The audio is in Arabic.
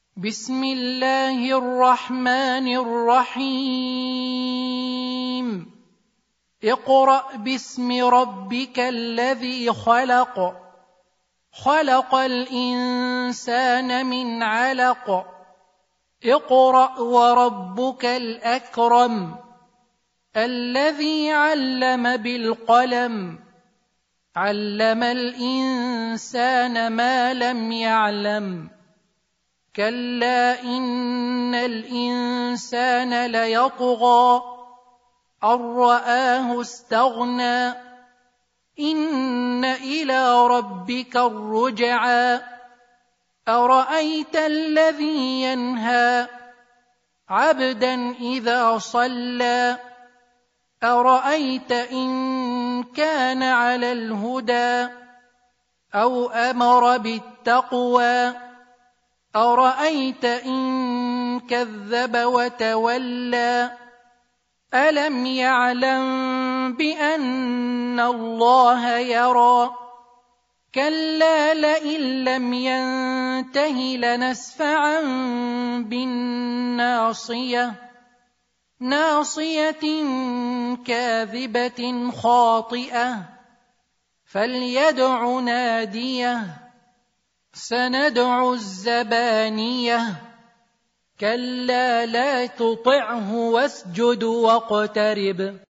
بسم الله الرحمن الرحيم اقرأ باسم ربك الذي خلق خلق الإنسان من علق اقرأ وربك الأكرم الذي علم بالقلم علم الإنسان ما لم يعلم كلا إن الإنسان ليطغى أن رآه استغنى إن إلى ربك الرجعى أرأيت الذي ينهى عبدا إذا صلى أرأيت إن كان على الهدى أو أمر بالتقوى أرأيت إن كذب وتولى ألم يعلم بأن الله يرى كلا لئن لم ينته لنسفعا بالناصية ناصية كاذبة خاطئة فليدع ناديه سندع الزبانية كلا لا تطعه واسجد واقترب